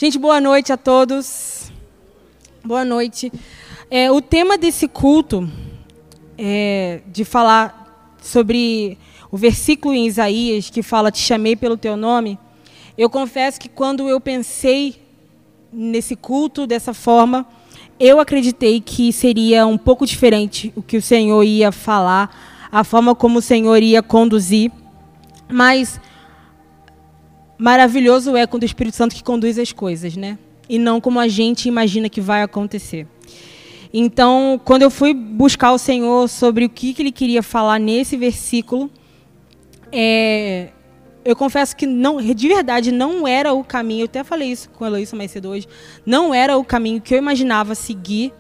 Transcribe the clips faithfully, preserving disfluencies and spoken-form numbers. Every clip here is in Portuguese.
Gente, boa noite a todos. Boa noite. É, o tema desse culto, é, de falar sobre o versículo em Isaías, que fala, te chamei pelo teu nome, eu confesso que quando eu pensei nesse culto dessa forma, eu acreditei que seria um pouco diferente o que o Senhor ia falar, a forma como o Senhor ia conduzir, mas maravilhoso é quando o Espírito Santo que conduz as coisas, né? E não como a gente imagina que vai acontecer. Então, quando eu fui buscar o Senhor sobre o que, que Ele queria falar nesse versículo, é, eu confesso que não, de verdade não era o caminho, eu até falei isso com a Heloísa mais cedo hoje, não era o caminho que eu imaginava seguir,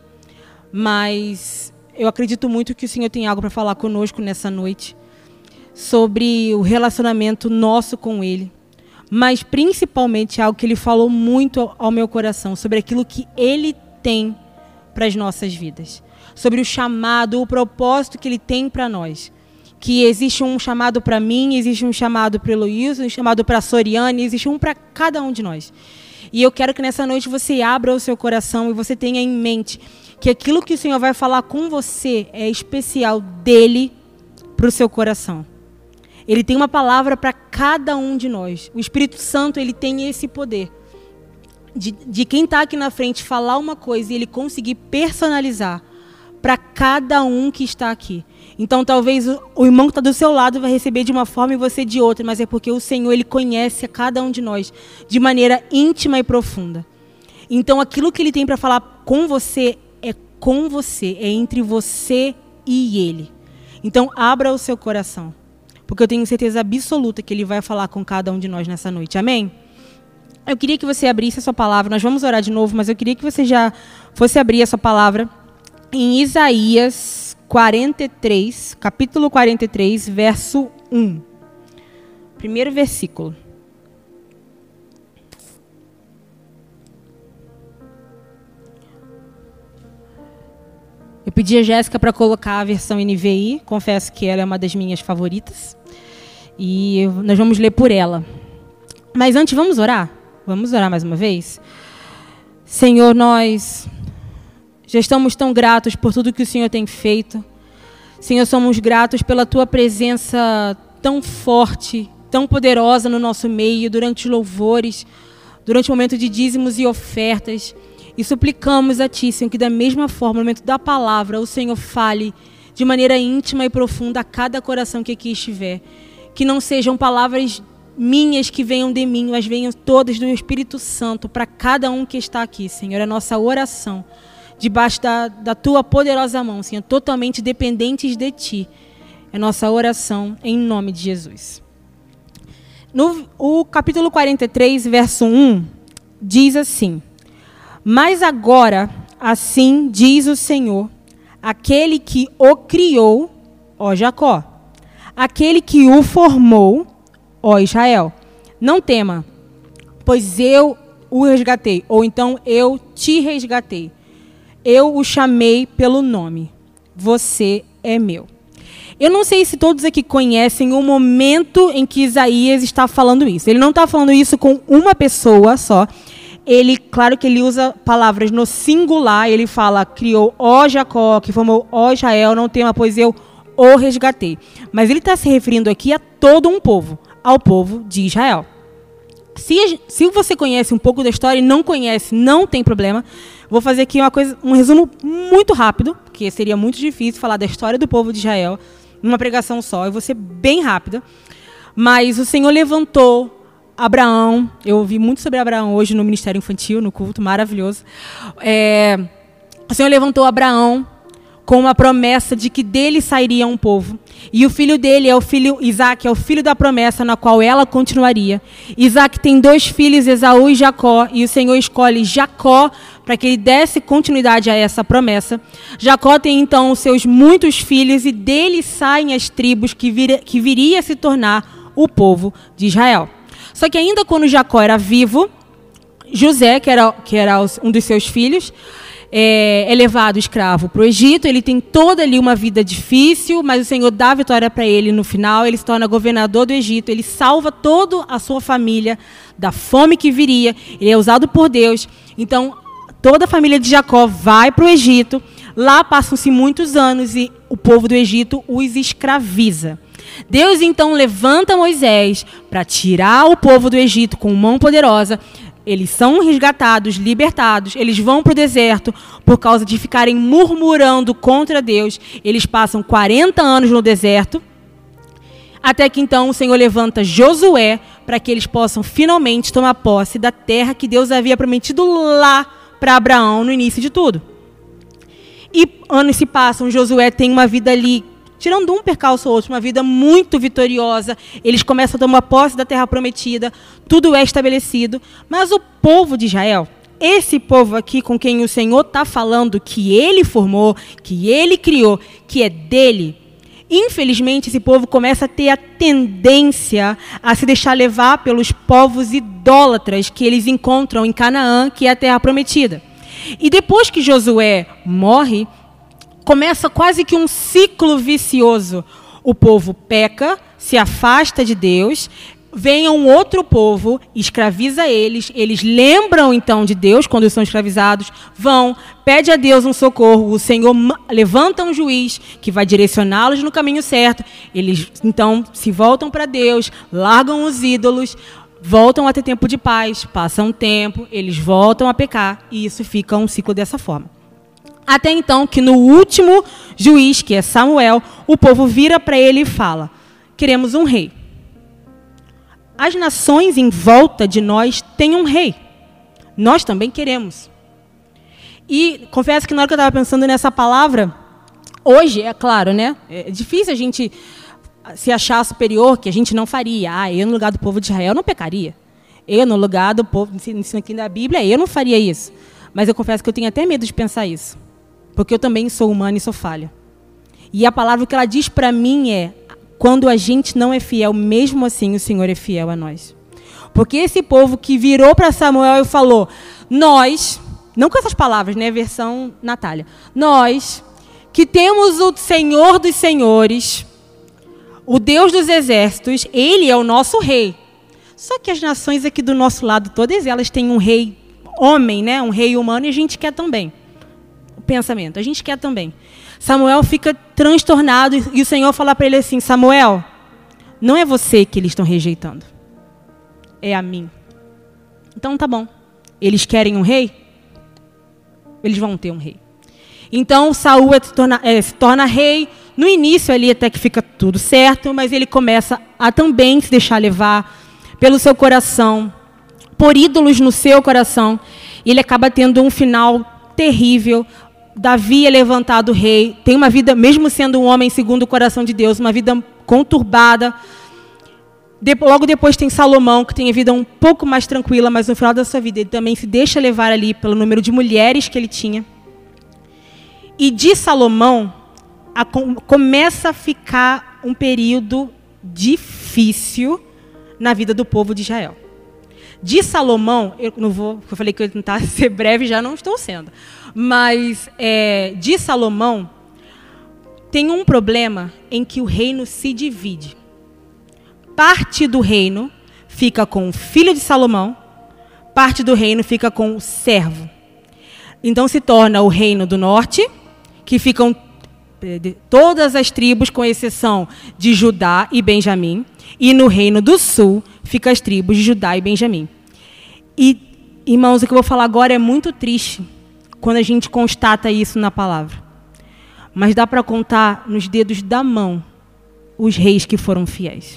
mas eu acredito muito que o Senhor tem algo para falar conosco nessa noite, sobre o relacionamento nosso com Ele. Mas, principalmente, algo que Ele falou muito ao meu coração, sobre aquilo que Ele tem para as nossas vidas. Sobre o chamado, o propósito que Ele tem para nós. Que existe um chamado para mim, existe um chamado para Heloísa, um chamado para a Soriane, existe um para cada um de nós. E eu quero que nessa noite você abra o seu coração e você tenha em mente que aquilo que o Senhor vai falar com você é especial dEle para o seu coração. Ele tem uma palavra para cada um de nós. O Espírito Santo, ele tem esse poder de, de quem está aqui na frente falar uma coisa e ele conseguir personalizar para cada um que está aqui. Então, talvez o, o irmão que está do seu lado vai receber de uma forma e você de outra, mas é porque o Senhor, ele conhece a cada um de nós de maneira íntima e profunda. Então, aquilo que ele tem para falar com você é com você, é entre você e ele. Então, abra o seu coração. Porque eu tenho certeza absoluta que Ele vai falar com cada um de nós nessa noite. Amém? Eu queria que você abrisse a sua palavra. Nós vamos orar de novo, mas eu queria que você já fosse abrir a sua palavra em Isaías quarenta e três, capítulo quarenta e três, verso um. Primeiro versículo. Eu pedi a Jéssica para colocar a versão N V I, confesso que ela é uma das minhas favoritas, e nós vamos ler por ela. Mas antes, vamos orar? Vamos orar mais uma vez? Senhor, nós já estamos tão gratos por tudo que o Senhor tem feito. Senhor, somos gratos pela Tua presença tão forte, tão poderosa no nosso meio, durante os louvores, durante o momento de dízimos e ofertas. E suplicamos a Ti, Senhor, que da mesma forma, no momento da palavra, o Senhor fale de maneira íntima e profunda a cada coração que aqui estiver. Que não sejam palavras minhas que venham de mim, mas venham todas do Espírito Santo para cada um que está aqui, Senhor. É a nossa oração, debaixo da, da Tua poderosa mão, Senhor, totalmente dependentes de Ti. É a nossa oração em nome de Jesus. No o capítulo quarenta e três, verso um, diz assim: mas agora, assim diz o Senhor, aquele que o criou, ó Jacó, aquele que o formou, ó Israel, não tema, pois eu o resgatei, ou então eu te resgatei. Eu o chamei pelo nome, você é meu. Eu não sei se todos aqui conhecem o momento em que Isaías está falando isso. Ele não está falando isso com uma pessoa só. Ele, claro que ele usa palavras no singular, ele fala, criou ó Jacó, que formou ó Israel, não tema, pois eu o resgatei. Mas ele está se referindo aqui a todo um povo, ao povo de Israel. Se, se você conhece um pouco da história e não conhece, não tem problema. Vou fazer aqui uma coisa, um resumo muito rápido, porque seria muito difícil falar da história do povo de Israel numa pregação só. Eu vou ser bem rápida. Mas o Senhor levantou Abraão, eu ouvi muito sobre Abraão hoje no Ministério Infantil, no culto, maravilhoso. É, o Senhor levantou Abraão com uma promessa de que dele sairia um povo. E o filho dele é o filho, Isaac, é o filho da promessa na qual ela continuaria. Isaac tem dois filhos, Esaú e Jacó, e o Senhor escolhe Jacó para que ele desse continuidade a essa promessa. Jacó tem então os seus muitos filhos e dele saem as tribos que, vir, que viria a se tornar o povo de Israel. Só que ainda quando Jacó era vivo, José, que era, que era um dos seus filhos, é, é levado escravo para o Egito, ele tem toda ali uma vida difícil, mas o Senhor dá a vitória para ele no final, ele se torna governador do Egito, ele salva toda a sua família da fome que viria, ele é usado por Deus. Então, toda a família de Jacó vai para o Egito, lá passam-se muitos anos e o povo do Egito os escraviza. Deus então levanta Moisés para tirar o povo do Egito com mão poderosa. Eles são resgatados, libertados, eles vão para o deserto por causa de ficarem murmurando contra Deus. Eles passam quarenta anos no deserto, até que então o Senhor levanta Josué para que eles possam finalmente tomar posse da terra que Deus havia prometido lá para Abraão no início de tudo. E anos se passam, Josué tem uma vida ali, tirando um percalço ou outro, uma vida muito vitoriosa. Eles começam a tomar posse da terra prometida, tudo é estabelecido. Mas o povo de Israel, esse povo aqui com quem o Senhor está falando, que ele formou, que ele criou, que é dele, infelizmente esse povo começa a ter a tendência a se deixar levar pelos povos idólatras que eles encontram em Canaã, que é a terra prometida. E depois que Josué morre, começa quase que um ciclo vicioso. O povo peca, se afasta de Deus, vem um outro povo, escraviza eles, eles lembram então de Deus quando são escravizados, vão, pede a Deus um socorro, o Senhor levanta um juiz que vai direcioná-los no caminho certo, eles então se voltam para Deus, largam os ídolos, voltam a ter tempo de paz, passam um tempo, eles voltam a pecar, e isso fica um ciclo dessa forma. Até então que no último juiz, que é Samuel, o povo vira para ele e fala: queremos um rei. As nações em volta de nós têm um rei. Nós também queremos. E confesso que na hora que eu estava pensando nessa palavra, hoje, é claro, né? É difícil a gente se achar superior, que a gente não faria. Ah, eu no lugar do povo de Israel não pecaria. Eu no lugar do povo, ensino aqui da Bíblia, eu não faria isso. Mas eu confesso que eu tenho até medo de pensar isso. Porque eu também sou humana e sou falha. E a palavra que ela diz para mim é: quando a gente não é fiel, mesmo assim o Senhor é fiel a nós. Porque esse povo que virou para Samuel e falou: nós, não com essas palavras, né, versão Natália, nós que temos o Senhor dos senhores, o Deus dos exércitos, ele é o nosso rei. Só que as nações aqui do nosso lado, todas elas têm um rei homem, né, um rei humano, e a gente quer também. O pensamento, a gente quer também. Samuel fica transtornado e o Senhor fala para ele assim: Samuel, não é você que eles estão rejeitando, é a mim. Então tá bom, eles querem um rei, eles vão ter um rei. Então Saul se torna, é, se torna rei. No início ali até que fica tudo certo, mas ele começa a também se deixar levar pelo seu coração, por ídolos no seu coração, e ele acaba tendo um final terrível. Davi é levantado rei, tem uma vida, mesmo sendo um homem segundo o coração de Deus, uma vida conturbada. De, logo depois tem Salomão, que tem a vida um pouco mais tranquila, mas no final da sua vida ele também se deixa levar ali pelo número de mulheres que ele tinha. E de Salomão, a, começa a ficar um período difícil na vida do povo de Israel. De Salomão, eu não vou, eu falei que eu ia tentar ser breve, já não estou sendo. Mas é, de Salomão, tem um problema em que o reino se divide. Parte do reino fica com o filho de Salomão, parte do reino fica com o servo. Então se torna o reino do norte, que ficam todas as tribos, com exceção de Judá e Benjamim, e no reino do sul fica as tribos de Judá e Benjamim. E, irmãos, o que eu vou falar agora é muito triste quando a gente constata isso na palavra. Mas dá para contar nos dedos da mão os reis que foram fiéis.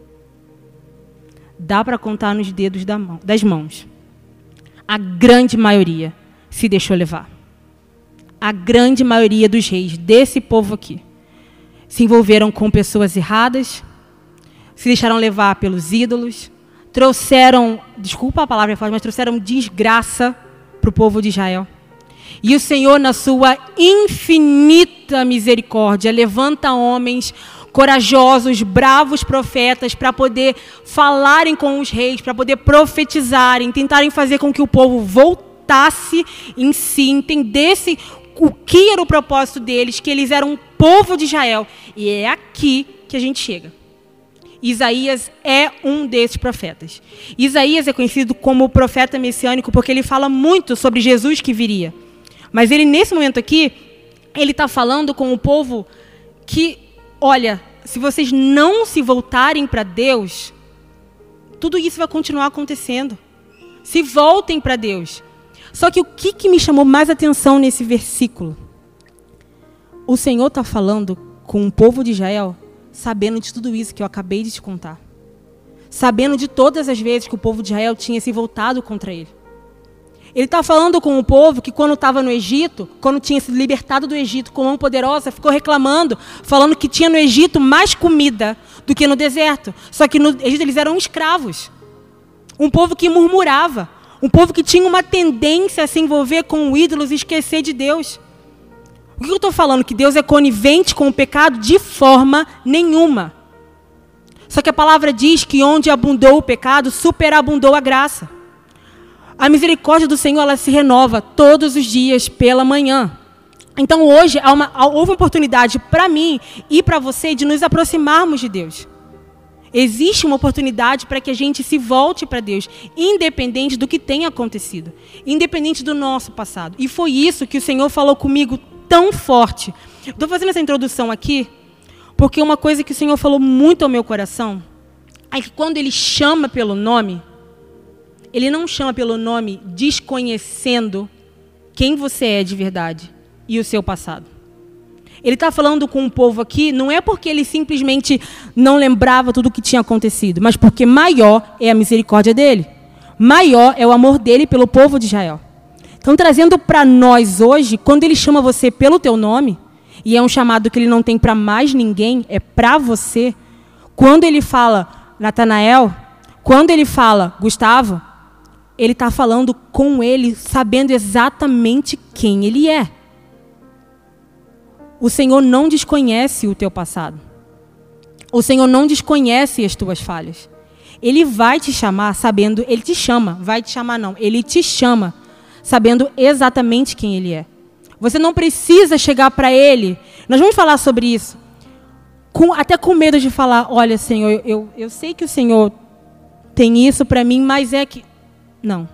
Dá para contar nos dedos da mão, das mãos. A grande maioria se deixou levar. A grande maioria dos reis desse povo aqui se envolveram com pessoas erradas, se deixaram levar pelos ídolos, trouxeram, desculpa a palavra forte, mas trouxeram desgraça para o povo de Israel. E o Senhor, na sua infinita misericórdia, levanta homens corajosos, bravos profetas para poder falarem com os reis, para poder profetizarem, tentarem fazer com que o povo voltasse voltasse em si, entendesse o que era o propósito deles, que eles eram um povo de Israel. E é aqui que a gente chega. Isaías é um desses profetas. Isaías é conhecido como o profeta messiânico porque ele fala muito sobre Jesus que viria. Mas ele, nesse momento aqui, ele está falando com o povo que, olha, se vocês não se voltarem para Deus, tudo isso vai continuar acontecendo. Se voltem para Deus. Só que o que, que me chamou mais atenção nesse versículo? O Senhor está falando com o povo de Israel, sabendo de tudo isso que eu acabei de te contar. Sabendo de todas as vezes que o povo de Israel tinha se voltado contra ele. Ele está falando com o povo que quando estava no Egito, quando tinha sido libertado do Egito com mão poderosa, ficou reclamando, falando que tinha no Egito mais comida do que no deserto. Só que no Egito eles eram escravos. Um povo que murmurava. Um povo que tinha uma tendência a se envolver com ídolos e esquecer de Deus. O que eu estou falando? Que Deus é conivente com o pecado? De forma nenhuma. Só que a palavra diz que onde abundou o pecado, superabundou a graça. A misericórdia do Senhor, ela se renova todos os dias pela manhã. Então hoje há uma, houve uma oportunidade para mim e para você de nos aproximarmos de Deus. Existe uma oportunidade para que a gente se volte para Deus, independente do que tenha acontecido, independente do nosso passado. E foi isso que o Senhor falou comigo tão forte. Estou fazendo essa introdução aqui, porque uma coisa que o Senhor falou muito ao meu coração, é que quando Ele chama pelo nome, Ele não chama pelo nome desconhecendo quem você é de verdade e o seu passado. Ele está falando com o povo aqui, não é porque ele simplesmente não lembrava tudo o que tinha acontecido, mas porque maior é a misericórdia dele. Maior é o amor dele pelo povo de Israel. Então, trazendo para nós hoje, quando ele chama você pelo teu nome, e é um chamado que ele não tem para mais ninguém, é para você. Quando ele fala Natanael, quando ele fala Gustavo, ele está falando com ele, sabendo exatamente quem ele é. O Senhor não desconhece o teu passado. O Senhor não desconhece as tuas falhas. Ele vai te chamar sabendo, Ele te chama, vai te chamar não, Ele te chama sabendo exatamente quem Ele é. Você não precisa chegar para Ele, nós vamos falar sobre isso, com, até com medo de falar, olha Senhor, eu, eu, eu sei que o Senhor tem isso para mim, mas é que... Não.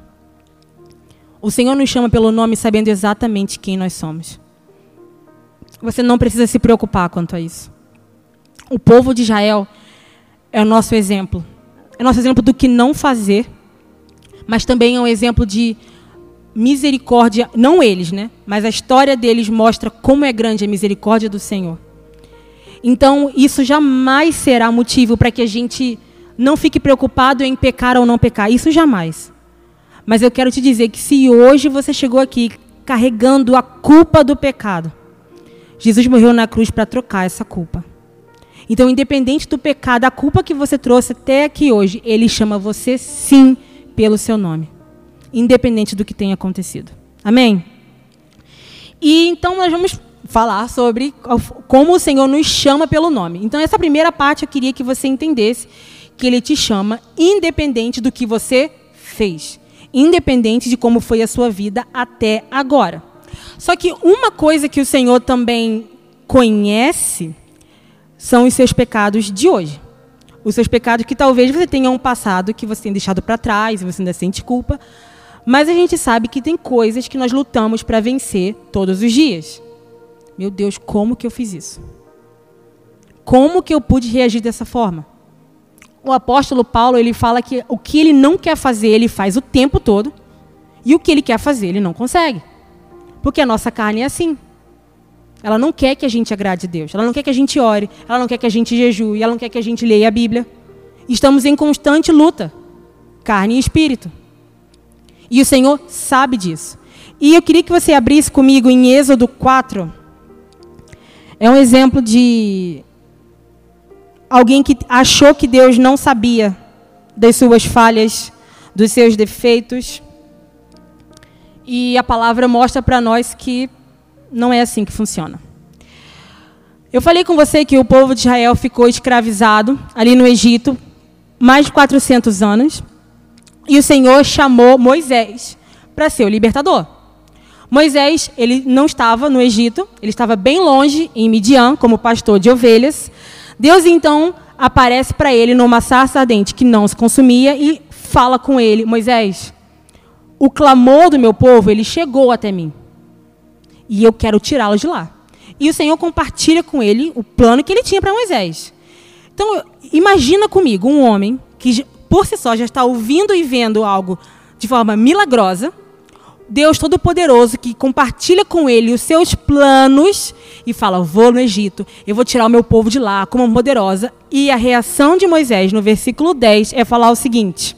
O Senhor nos chama pelo nome sabendo exatamente quem nós somos. Você não precisa se preocupar quanto a isso. O povo de Israel é o nosso exemplo. É o nosso exemplo do que não fazer, mas também é um exemplo de misericórdia, não eles, né? Mas a história deles mostra como é grande a misericórdia do Senhor. Então, isso jamais será motivo para que a gente não fique preocupado em pecar ou não pecar. Isso jamais. Mas eu quero te dizer que se hoje você chegou aqui carregando a culpa do pecado, Jesus morreu na cruz para trocar essa culpa. Então, independente do pecado, a culpa que você trouxe até aqui hoje, Ele chama você sim pelo seu nome. Independente do que tenha acontecido. Amém? E então nós vamos falar sobre como o Senhor nos chama pelo nome. Então, essa primeira parte eu queria que você entendesse que Ele te chama independente do que você fez. Independente de como foi a sua vida até agora. Só que uma coisa que o Senhor também conhece são os seus pecados de hoje. Os seus pecados que talvez você tenha um passado que você tenha deixado para trás, e você ainda sente culpa. Mas a gente sabe que tem coisas que nós lutamos para vencer todos os dias. Meu Deus, como que eu fiz isso? Como que eu pude reagir dessa forma? O apóstolo Paulo, ele fala que o que ele não quer fazer, ele faz o tempo todo. E o que ele quer fazer, ele não consegue. Porque a nossa carne é assim. Ela não quer que a gente agrade a Deus. Ela não quer que a gente ore. Ela não quer que a gente jejue. Ela não quer que a gente leia a Bíblia. Estamos em constante luta. Carne e espírito. E o Senhor sabe disso. E eu queria que você abrisse comigo em Êxodo quatro. É um exemplo de alguém que achou que Deus não sabia das suas falhas, dos seus defeitos. E a palavra mostra para nós que não é assim que funciona. Eu falei com você que o povo de Israel ficou escravizado ali no Egito mais de quatrocentos anos. E o Senhor chamou Moisés para ser o libertador. Moisés, ele não estava no Egito, ele estava bem longe, em Midian, como pastor de ovelhas. Deus, então, aparece para ele numa sarça ardente que não se consumia e fala com ele: Moisés, o clamor do meu povo, ele chegou até mim. E eu quero tirá-lo de lá. E o Senhor compartilha com ele o plano que ele tinha para Moisés. Então, imagina comigo um homem que, por si só, já está ouvindo e vendo algo de forma milagrosa. Deus Todo-Poderoso que compartilha com ele os seus planos e fala: vou no Egito, eu vou tirar o meu povo de lá como uma poderosa. E a reação de Moisés no versículo dez é falar o seguinte: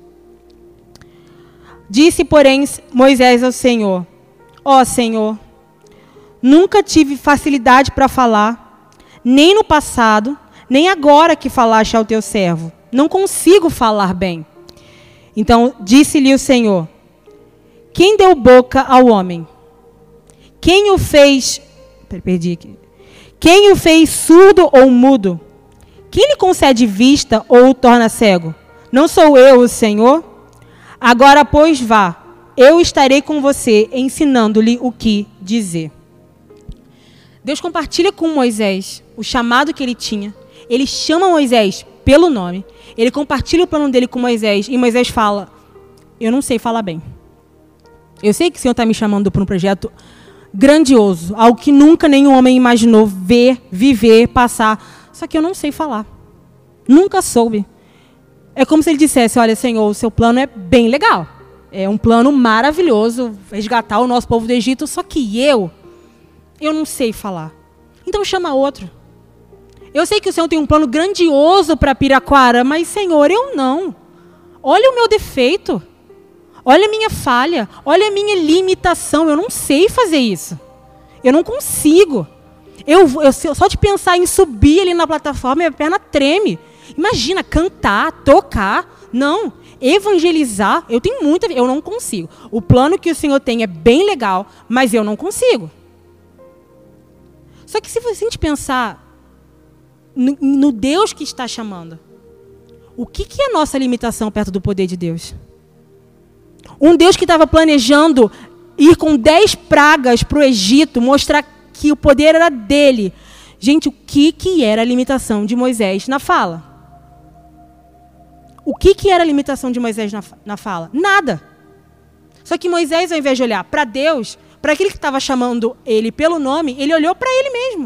disse, porém, Moisés ao Senhor: ó Senhor, nunca tive facilidade para falar, nem no passado, nem agora que falaste ao teu servo. Não consigo falar bem. Então disse-lhe o Senhor: quem deu boca ao homem? Quem o fez... Perdi aqui. Quem o fez surdo ou mudo? Quem lhe concede vista ou o torna cego? Não sou eu, o Senhor? Agora, pois, vá. Eu estarei com você, ensinando-lhe o que dizer. Deus compartilha com Moisés o chamado que ele tinha. Ele chama Moisés pelo nome. Ele compartilha o plano dele com Moisés. E Moisés fala: eu não sei falar bem. Eu sei que o Senhor está me chamando para um projeto grandioso, algo que nunca nenhum homem imaginou ver, viver, passar. Só que eu não sei falar. Nunca soube. É como se ele dissesse: olha, Senhor, o seu plano é bem legal. É um plano maravilhoso, resgatar o nosso povo do Egito, só que eu, eu não sei falar. Então chama outro. Eu sei que o Senhor tem um plano grandioso para Piraquara, mas, Senhor, eu não. Olha o meu defeito. Olha a minha falha, olha a minha limitação. Eu não sei fazer isso. Eu não consigo. Eu, eu, só de pensar em subir ali na plataforma, minha perna treme. Imagina, cantar, tocar. Não, evangelizar, eu tenho muita... Eu não consigo. O plano que o Senhor tem é bem legal, mas eu não consigo. Só que se a gente pensar no, no Deus que está chamando, o que, que é a nossa limitação perto do poder de Deus? Um Deus que estava planejando ir com dez pragas para o Egito, mostrar que o poder era dele. Gente, o que, que era a limitação de Moisés na fala? O que, que era a limitação de Moisés na, na fala? Nada. Só que Moisés, ao invés de olhar para Deus, para aquele que estava chamando ele pelo nome, ele olhou para ele mesmo.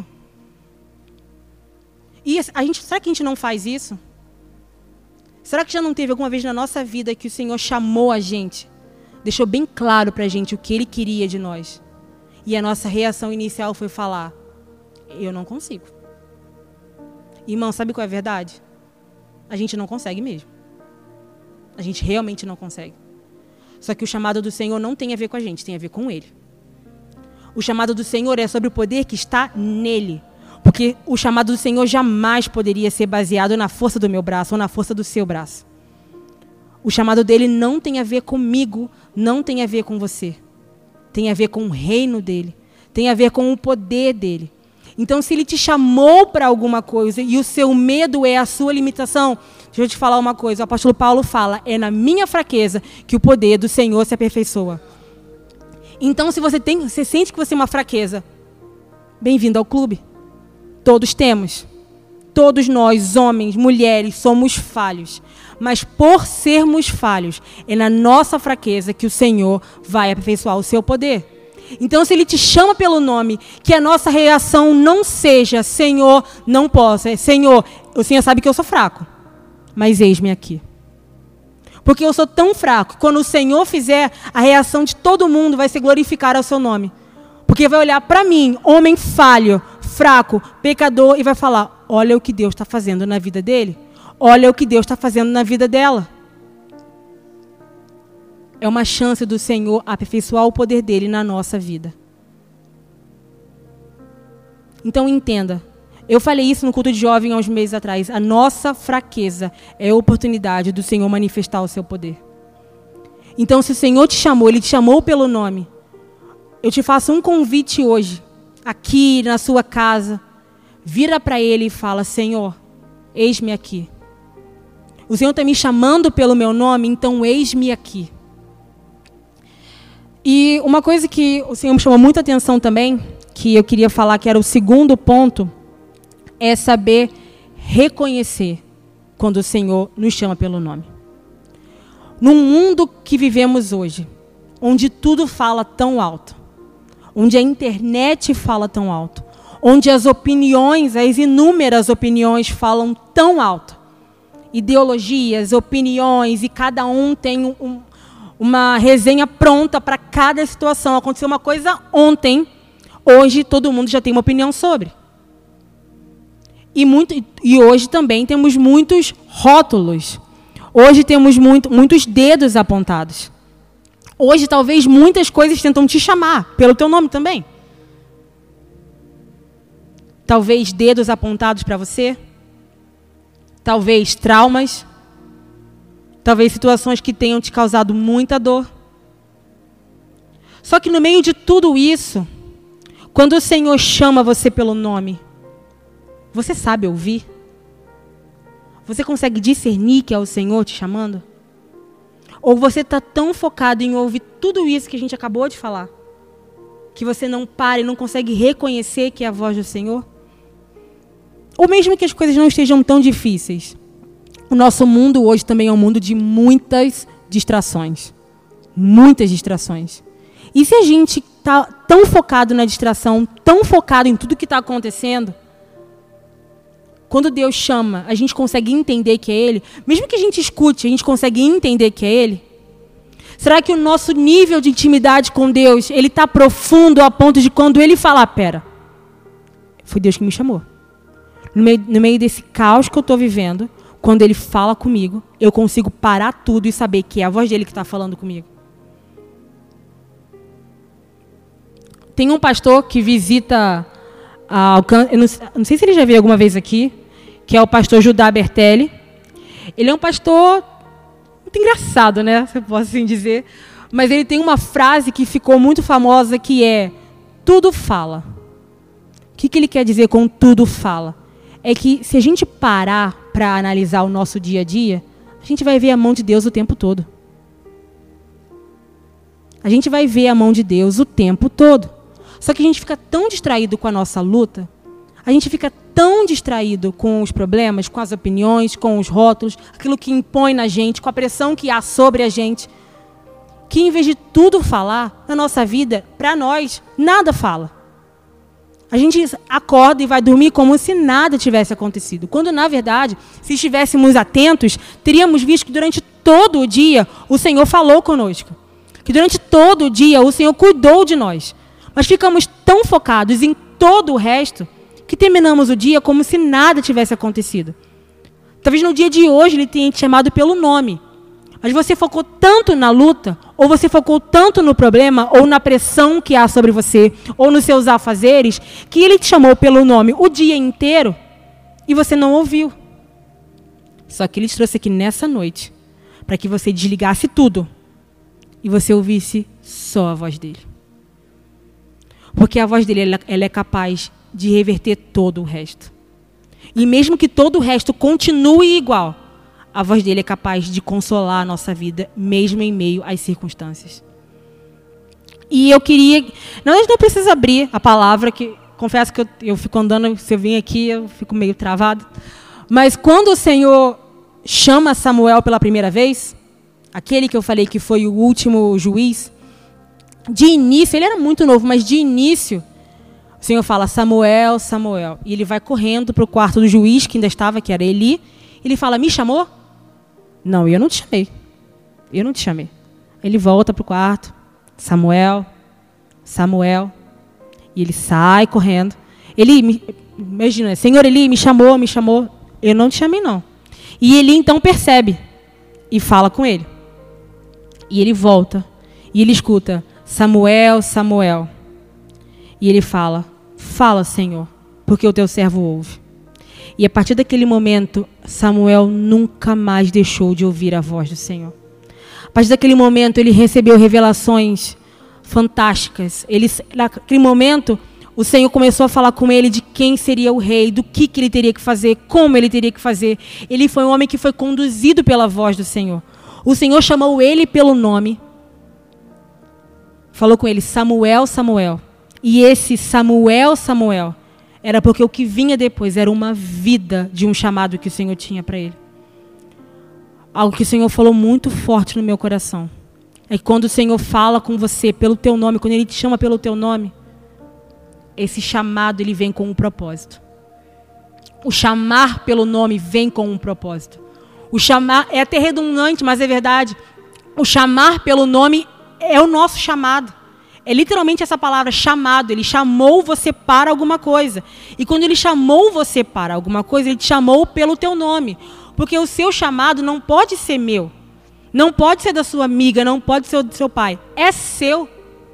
E a gente, será que a gente não faz isso? Será que já não teve alguma vez na nossa vida que o Senhor chamou a gente, deixou bem claro para a gente o que Ele queria de nós? E a nossa reação inicial foi falar: eu não consigo. Irmão, sabe qual é a verdade? A gente não consegue mesmo. A gente realmente não consegue. Só que o chamado do Senhor não tem a ver com a gente, tem a ver com Ele. O chamado do Senhor é sobre o poder que está nele. Porque o chamado do Senhor jamais poderia ser baseado na força do meu braço ou na força do seu braço. O chamado dele não tem a ver comigo, não tem a ver com você. Tem a ver com o reino dele. Tem a ver com o poder dele. Então, se ele te chamou para alguma coisa e o seu medo é a sua limitação, deixa eu te falar uma coisa. O apóstolo Paulo fala: é na minha fraqueza que o poder do Senhor se aperfeiçoa. Então, se você, tem, você sente que você é uma fraqueza, bem-vindo ao clube. Todos temos. Todos nós, homens, mulheres, somos falhos. Mas por sermos falhos, é na nossa fraqueza que o Senhor vai aperfeiçoar o seu poder. Então, se Ele te chama pelo nome, que a nossa reação não seja: Senhor, não posso. É: Senhor, o Senhor sabe que eu sou fraco, mas eis-me aqui. Porque eu sou tão fraco, quando o Senhor fizer, a reação de todo mundo vai ser glorificar ao seu nome. Porque vai olhar para mim, homem falho, fraco, pecador, e vai falar: olha o que Deus está fazendo na vida dele. Olha o que Deus está fazendo na vida dela. É uma chance do Senhor aperfeiçoar o poder dele na nossa vida. Então entenda. Eu falei isso no culto de jovem há uns meses atrás. A nossa fraqueza é a oportunidade do Senhor manifestar o seu poder. Então, se o Senhor te chamou, Ele te chamou pelo nome. Eu te faço um convite hoje, aqui na sua casa. Vira para Ele e fala: Senhor, eis-me aqui. O Senhor está me chamando pelo meu nome, então eis-me aqui. E uma coisa que o Senhor me chamou muita atenção também, que eu queria falar que era o segundo ponto, é saber reconhecer quando o Senhor nos chama pelo nome. No mundo que vivemos hoje, onde tudo fala tão alto, onde a internet fala tão alto, onde as opiniões, as inúmeras opiniões falam tão alto, ideologias, opiniões, e cada um tem um, uma resenha pronta para cada situação. Aconteceu uma coisa ontem, hoje todo mundo já tem uma opinião sobre. E, muito, e hoje também temos muitos rótulos. Hoje temos muito, muitos dedos apontados. Hoje talvez muitas coisas tentam te chamar pelo teu nome também. Talvez dedos apontados para você. Talvez traumas. Talvez situações que tenham te causado muita dor. Só que no meio de tudo isso, quando o Senhor chama você pelo nome, você sabe ouvir? Você consegue discernir que é o Senhor te chamando? Ou você está tão focado em ouvir tudo isso que a gente acabou de falar, que você não para e não consegue reconhecer que é a voz do Senhor? Ou mesmo que as coisas não estejam tão difíceis, o nosso mundo hoje também é um mundo de muitas distrações. Muitas distrações. E se a gente está tão focado na distração, tão focado em tudo que está acontecendo, quando Deus chama, a gente consegue entender que é Ele? Mesmo que a gente escute, a gente consegue entender que é Ele? Será que o nosso nível de intimidade com Deus, ele está profundo a ponto de quando Ele falar, pera, foi Deus que me chamou. No meio, no meio desse caos que eu estou vivendo, quando Ele fala comigo, eu consigo parar tudo e saber que é a voz dEle que está falando comigo. Tem um pastor que visita... Ah, eu não, não sei se ele já veio alguma vez aqui, que é o pastor Judá Bertelli. Ele é um pastor muito engraçado, né? Se eu posso assim dizer. Mas ele tem uma frase que ficou muito famosa, que é: tudo fala. O que, que ele quer dizer com tudo fala? É que se a gente parar para analisar o nosso dia a dia, a gente vai ver a mão de Deus o tempo todo. A gente vai ver a mão de Deus o tempo todo. Só que a gente fica tão distraído com a nossa luta, a gente fica tão distraído com os problemas, com as opiniões, com os rótulos, aquilo que impõe na gente, com a pressão que há sobre a gente, que em vez de tudo falar, na nossa vida, para nós, nada fala. A gente acorda e vai dormir como se nada tivesse acontecido. Quando, na verdade, se estivéssemos atentos, teríamos visto que durante todo o dia o Senhor falou conosco. Que durante todo o dia o Senhor cuidou de nós. Mas ficamos tão focados em todo o resto que terminamos o dia como se nada tivesse acontecido. Talvez no dia de hoje Ele tenha te chamado pelo nome. Mas você focou tanto na luta, ou você focou tanto no problema, ou na pressão que há sobre você, ou nos seus afazeres, que Ele te chamou pelo nome o dia inteiro e você não ouviu. Só que Ele te trouxe aqui nessa noite para que você desligasse tudo e você ouvisse só a voz dEle. Porque a voz dele ela, ela é capaz de reverter todo o resto. E mesmo que todo o resto continue igual, a voz dele é capaz de consolar a nossa vida, mesmo em meio às circunstâncias. E eu queria... Não, a gente não precisa abrir a palavra, que confesso que eu, eu fico andando, se eu vim aqui, eu fico meio travado. Mas quando o Senhor chama Samuel pela primeira vez, aquele que eu falei que foi o último juiz, de início, ele era muito novo, mas de início, o Senhor fala, Samuel, Samuel. E ele vai correndo para o quarto do juiz, que ainda estava, que era Eli. Ele fala, me chamou? Não, eu não te chamei. Eu não te chamei. Ele volta para o quarto, Samuel, Samuel. E ele sai correndo. Eli, imagina, Senhor Eli, me chamou, me chamou. Eu não te chamei, não. E Eli então percebe e fala com ele. E ele volta e ele escuta, Samuel, Samuel. E ele fala, fala, Senhor, porque o teu servo ouve. E a partir daquele momento, Samuel nunca mais deixou de ouvir a voz do Senhor. A partir daquele momento, ele recebeu revelações fantásticas. Ele, naquele momento, o Senhor começou a falar com ele de quem seria o rei, do que, que ele teria que fazer, como ele teria que fazer. Ele foi um homem que foi conduzido pela voz do Senhor. O Senhor chamou ele pelo nome. falou com ele, Samuel, Samuel. E esse Samuel, Samuel, era porque o que vinha depois era uma vida de um chamado que o Senhor tinha para ele. Algo que o Senhor falou muito forte no meu coração. É que quando o Senhor fala com você pelo teu nome, quando Ele te chama pelo teu nome, esse chamado ele vem com um propósito. O chamar pelo nome vem com um propósito. O chamar é até redundante, mas é verdade. O chamar pelo nome é o nosso chamado. É literalmente essa palavra, chamado. Ele chamou você para alguma coisa. E quando Ele chamou você para alguma coisa, Ele te chamou pelo teu nome. Porque o seu chamado não pode ser meu. Não pode ser da sua amiga, não pode ser do seu pai. É seu.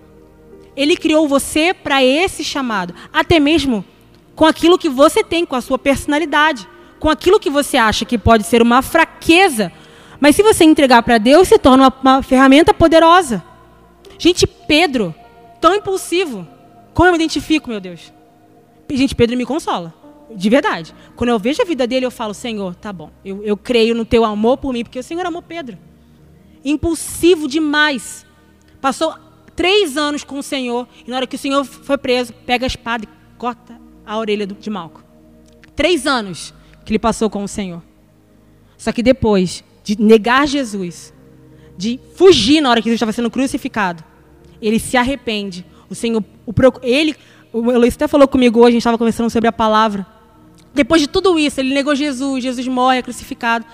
Ele criou você para esse chamado. Até mesmo com aquilo que você tem, com a sua personalidade. Com aquilo que você acha que pode ser uma fraqueza. Mas se você entregar para Deus, se torna uma, uma ferramenta poderosa. Gente, Pedro, tão impulsivo. Como eu me identifico, meu Deus? Gente, Pedro me consola. De verdade. Quando eu vejo a vida dele, eu falo, Senhor, tá bom. Eu, eu creio no teu amor por mim, porque o Senhor amou Pedro. Impulsivo demais. Passou três anos com o Senhor. E na hora que o Senhor foi preso, pega a espada e corta a orelha de Malco. Três anos que ele passou com o Senhor. Só que depois de negar Jesus, de fugir na hora que Jesus estava sendo crucificado, ele se arrepende. O Senhor, o, ele, o Luiz até falou comigo hoje, a gente estava conversando sobre a palavra. Depois de tudo isso, ele negou Jesus, Jesus morre, é crucificado.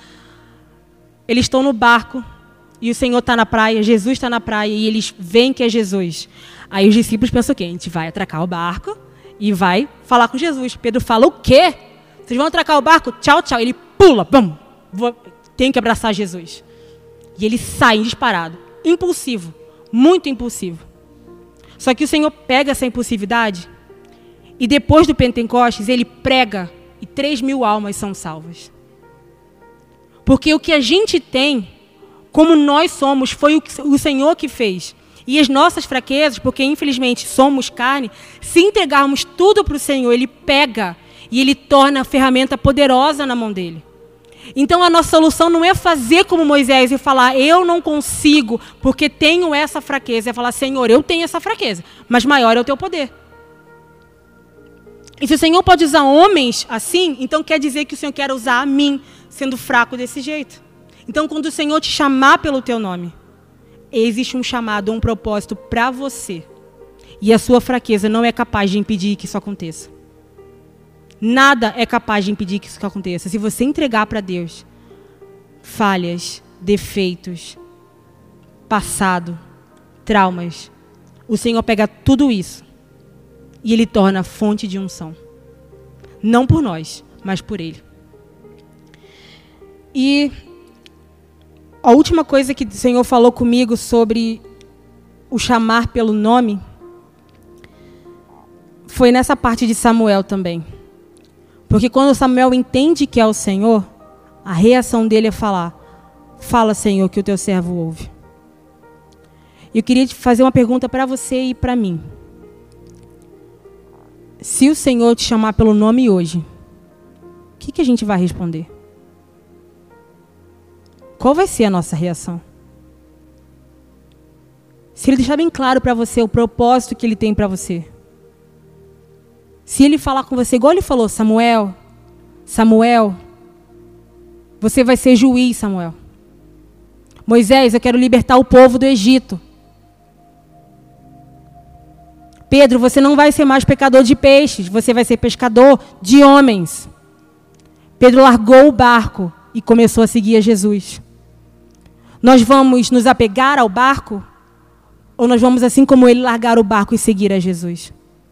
Eles estão no barco e o Senhor está na praia, Jesus está na praia e eles veem que é Jesus. Aí os discípulos pensam o quê? A gente vai atracar o barco e vai falar com Jesus. Pedro fala, o quê? Vocês vão atracar o barco? Tchau, tchau. Ele pula, bum, vou, tenho que abraçar Jesus. E ele sai disparado, impulsivo, muito impulsivo. Só que o Senhor pega essa impulsividade e depois do Pentecostes ele prega e três mil almas são salvas. Porque o que a gente tem, como nós somos, foi o, que, o Senhor que fez. E as nossas fraquezas, porque infelizmente somos carne, se entregarmos tudo para o Senhor, Ele pega e Ele torna a ferramenta poderosa na mão dEle. Então a nossa solução não é fazer como Moisés e falar, eu não consigo porque tenho essa fraqueza. É falar, Senhor, eu tenho essa fraqueza, mas maior é o teu poder. E se o Senhor pode usar homens assim, então quer dizer que o Senhor quer usar a mim, sendo fraco desse jeito. Então quando o Senhor te chamar pelo teu nome, existe um chamado, um propósito para você. E a sua fraqueza não é capaz de impedir que isso aconteça. Nada é capaz de impedir que isso aconteça. Se você entregar para Deus falhas, defeitos, passado, traumas, o Senhor pega tudo isso e Ele torna fonte de unção. Não por nós, mas por Ele. E a última coisa que o Senhor falou comigo sobre o chamar pelo nome foi nessa parte de Samuel também. Porque quando Samuel entende que é o Senhor, a reação dele é falar, fala, Senhor, que o teu servo ouve. Eu queria te fazer uma pergunta para você e para mim. Se o Senhor te chamar pelo nome hoje, o que, que a gente vai responder? Qual vai ser a nossa reação? Se Ele deixar bem claro para você o propósito que Ele tem para você. Se Ele falar com você, igual Ele falou, Samuel, Samuel, você vai ser juiz, Samuel. Moisés, eu quero libertar o povo do Egito. Pedro, você não vai ser mais pescador de peixes, você vai ser pescador de homens. Pedro largou o barco e começou a seguir a Jesus. Nós vamos nos apegar ao barco? Ou nós vamos, assim como ele, largar o barco e seguir a Jesus?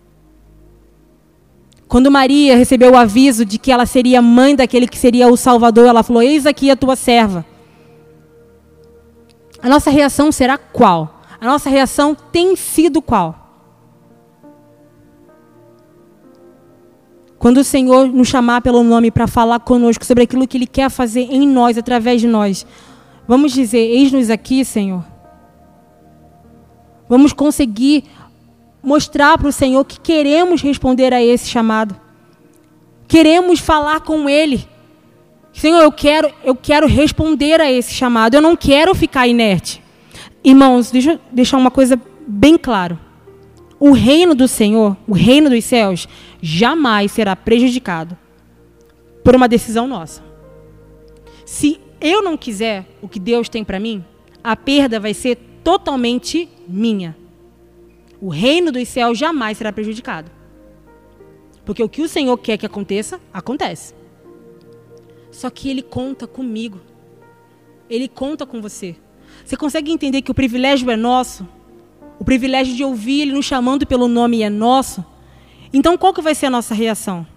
Quando Maria recebeu o aviso de que ela seria mãe daquele que seria o Salvador, ela falou, eis aqui a tua serva. A nossa reação será qual? A nossa reação tem sido qual? Quando o Senhor nos chamar pelo nome para falar conosco sobre aquilo que Ele quer fazer em nós, através de nós, vamos dizer, eis-nos aqui, Senhor. Vamos conseguir mostrar para o Senhor que queremos responder a esse chamado. Queremos falar com Ele. Senhor, eu quero, eu quero responder a esse chamado. Eu não quero ficar inerte. Irmãos, deixa eu deixar uma coisa bem claro. O reino do Senhor, o reino dos céus, jamais será prejudicado por uma decisão nossa. Se eu não quiser o que Deus tem para mim, a perda vai ser totalmente minha. O reino dos céus jamais será prejudicado. Porque o que o Senhor quer que aconteça, acontece. Só que Ele conta comigo. Ele conta com você. Você consegue entender que o privilégio é nosso? O privilégio de ouvir Ele nos chamando pelo nome é nosso? Então qual que vai ser a nossa reação?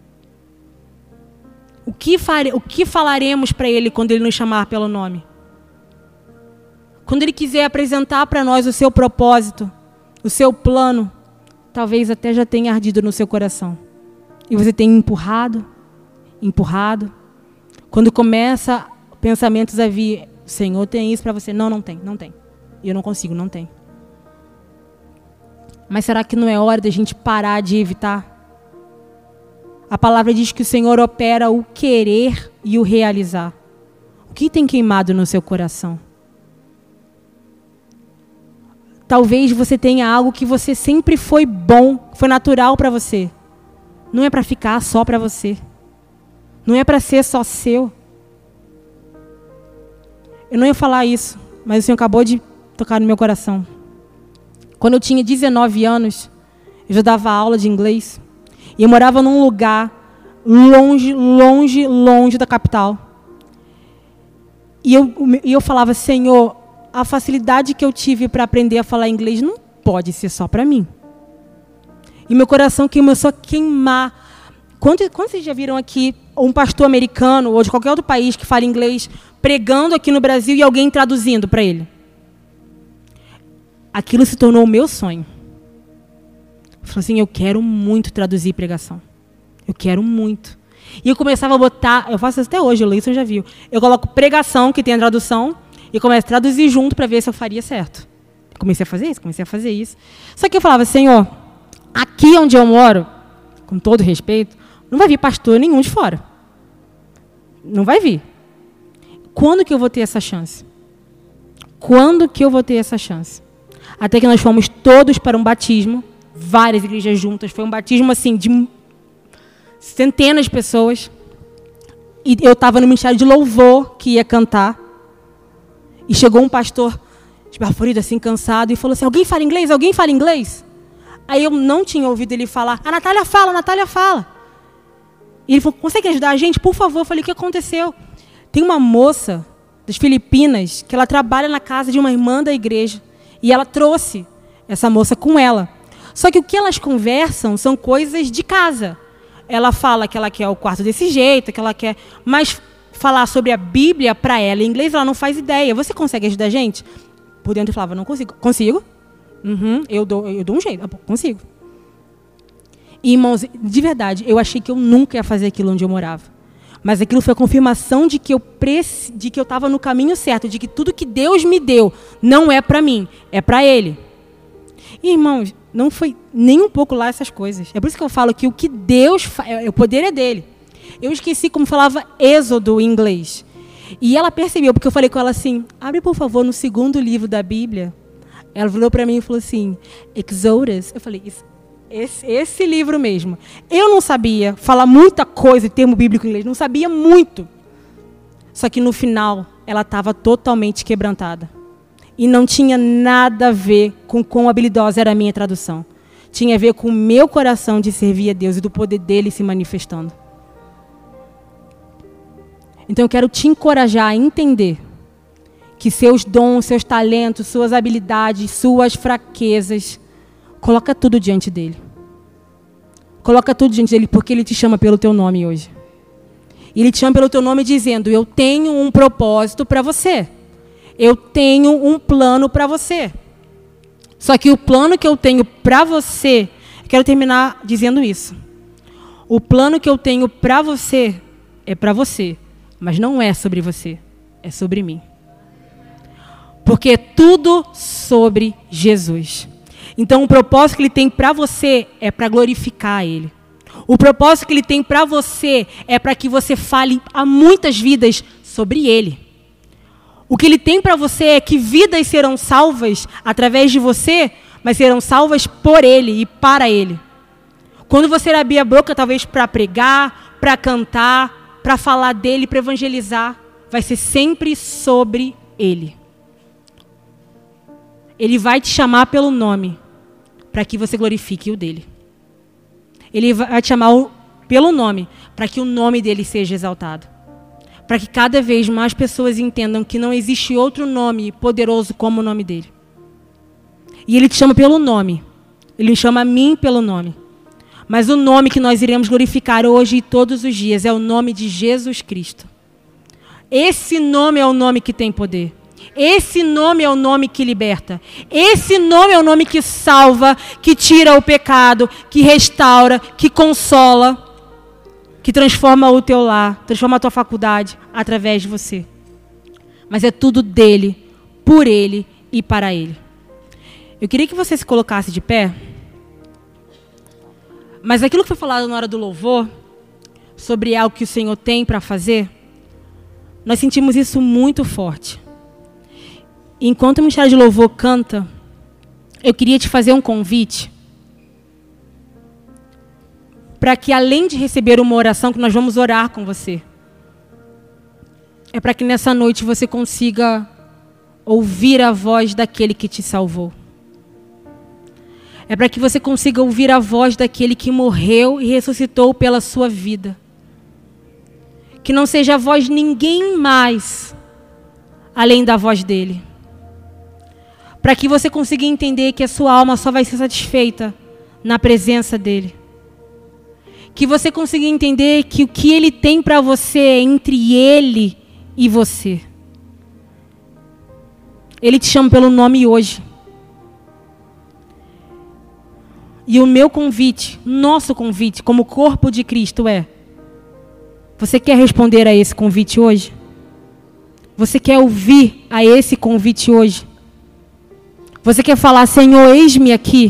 O que, fare... o que falaremos para Ele quando Ele nos chamar pelo nome? Quando Ele quiser apresentar para nós o seu propósito, o seu plano, talvez até já tenha ardido no seu coração. E você tem empurrado, empurrado. Quando começa pensamentos a vir, o Senhor tem isso para você. Não, não tem, não tem. Eu não consigo, não tem. Mas será que não é hora de a gente parar de evitar? A palavra diz que o Senhor opera o querer e o realizar. O que tem queimado no seu coração? Talvez você tenha algo que você sempre foi bom, foi natural para você. Não é para ficar só para você. Não é para ser só seu. Eu não ia falar isso, mas o Senhor acabou de tocar no meu coração. Quando eu tinha dezenove anos, eu já dava aula de inglês. E eu morava num lugar longe, longe, longe da capital. E eu, e eu falava, Senhor, a facilidade que eu tive para aprender a falar inglês não pode ser só para mim. E meu coração começou a queimar. Quantos, quantos vocês já viram aqui um pastor americano ou de qualquer outro país que fala inglês pregando aqui no Brasil e alguém traduzindo para ele? Aquilo se tornou o meu sonho. Eu falei assim, eu quero muito traduzir pregação. Eu quero muito. E eu começava a botar, eu faço isso até hoje, o Leison já viu. Eu coloco pregação, que tem a tradução, e começo a traduzir junto para ver se eu faria certo. Comecei a fazer isso, comecei a fazer isso. Só que eu falava, Senhor, aqui onde eu moro, com todo respeito, não vai vir pastor nenhum de fora. Não vai vir. Quando que eu vou ter essa chance? Quando que eu vou ter essa chance? Até que nós fomos todos para um batismo, várias igrejas juntas, foi um batismo assim de centenas de pessoas. E eu estava no ministério de louvor que ia cantar. E chegou um pastor esbaforido, assim, cansado, e falou assim, alguém fala inglês? Alguém fala inglês? Aí eu não tinha ouvido ele falar, a Natália fala, a Natália fala. E ele falou, consegue ajudar a gente? Por favor. Eu falei, o que aconteceu? Tem uma moça das Filipinas que ela trabalha na casa de uma irmã da igreja. E ela trouxe essa moça com ela. Só que o que elas conversam são coisas de casa. Ela fala que ela quer o quarto desse jeito, que ela quer... Mas falar sobre a Bíblia para ela em inglês, ela não faz ideia. Você consegue ajudar a gente? Por dentro eu falava, não consigo. Consigo? Uhum, eu, dou, eu dou um jeito. Consigo. E, irmãos, de verdade, eu achei que eu nunca ia fazer aquilo onde eu morava. Mas aquilo foi a confirmação de que eu preci... de que eu estava no caminho certo, de que tudo que Deus me deu não é para mim, é para Ele. E, irmãos, não foi nem um pouco lá essas coisas. É por isso que eu falo que o que Deus faz, o poder é dele. Eu esqueci como falava Êxodo em inglês. E ela percebeu, porque eu falei com ela assim, abre, por favor, no segundo livro da Bíblia. Ela virou para mim e falou assim, Exodus. Eu falei, isso. Esse, esse livro mesmo. Eu não sabia falar muita coisa em termo bíblico em inglês, não sabia muito. Só que no final, ela estava totalmente quebrantada. E não tinha nada a ver com quão habilidosa era a minha tradução. Tinha a ver com o meu coração de servir a Deus e do poder dele se manifestando. Então eu quero te encorajar a entender que seus dons, seus talentos, suas habilidades, suas fraquezas, coloca tudo diante dele. Coloca tudo diante dele, porque ele te chama pelo teu nome hoje. Ele te chama pelo teu nome dizendo, eu tenho um propósito para você. Eu tenho um plano para você. Só que o plano que eu tenho para você, eu quero terminar dizendo isso. O plano que eu tenho para você é para você, mas não é sobre você, é sobre mim. Porque é tudo sobre Jesus. Então, o propósito que ele tem para você é para glorificar ele. O propósito que ele tem para você é para que você fale a muitas vidas sobre ele. O que ele tem para você é que vidas serão salvas através de você, mas serão salvas por Ele e para Ele. Quando você abrir a boca, talvez para pregar, para cantar, para falar dele, para evangelizar, vai ser sempre sobre Ele. Ele vai te chamar pelo nome, para que você glorifique o dele. Ele vai te chamar o, pelo nome, para que o nome dele seja exaltado. Para que cada vez mais pessoas entendam que não existe outro nome poderoso como o nome dele. E ele te chama pelo nome. Ele chama a mim pelo nome. Mas o nome que nós iremos glorificar hoje e todos os dias é o nome de Jesus Cristo. Esse nome é o nome que tem poder. Esse nome é o nome que liberta. Esse nome é o nome que salva, que tira o pecado, que restaura, que consola, que transforma o teu lar, transforma a tua faculdade através de você. Mas é tudo dele, por ele e para ele. Eu queria que você se colocasse de pé. Mas aquilo que foi falado na hora do louvor, sobre algo que o Senhor tem para fazer, nós sentimos isso muito forte. Enquanto o Ministério de Louvor canta, eu queria te fazer um convite para que, além de receber uma oração, que nós vamos orar com você, é para que nessa noite você consiga ouvir a voz daquele que te salvou. É para que você consiga ouvir a voz daquele que morreu e ressuscitou pela sua vida. Que não seja a voz de ninguém mais, além da voz dele. Para que você consiga entender que a sua alma só vai ser satisfeita na presença dele. Que você consiga entender que o que ele tem para você é entre ele e você. Ele te chama pelo nome hoje. E o meu convite, nosso convite, como corpo de Cristo é: você quer responder a esse convite hoje? Você quer ouvir a esse convite hoje? Você quer falar: Senhor, eis-me aqui?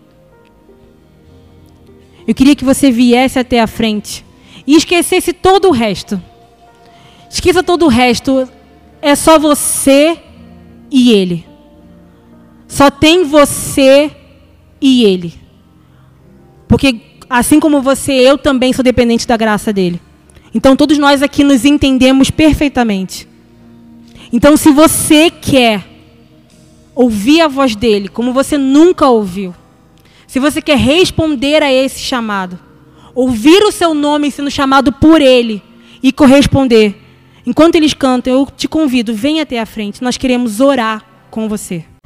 Eu queria que você viesse até a frente e esquecesse todo o resto. Esqueça todo o resto. É só você e ele. Só tem você e ele. Porque assim como você, eu também sou dependente da graça dele. Então todos nós aqui nos entendemos perfeitamente. Então se você quer ouvir a voz dele como você nunca ouviu, se você quer responder a esse chamado, ouvir o seu nome sendo chamado por ele e corresponder, enquanto eles cantam, eu te convido, venha até a frente, nós queremos orar com você.